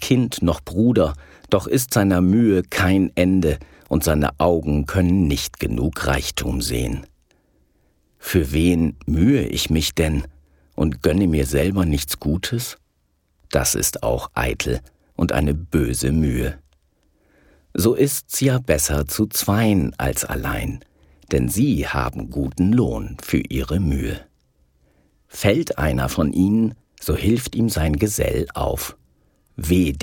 Kind noch Bruder, doch ist seiner Mühe kein Ende, und seine Augen können nicht genug Reichtum sehen. Für wen mühe ich mich denn und gönne mir selber nichts Gutes? Das ist auch eitel und eine böse Mühe. So ist's ja besser zu zweien als allein, denn sie haben guten Lohn für ihre Mühe. Fällt einer von ihnen, so hilft ihm sein Gesell auf. Weh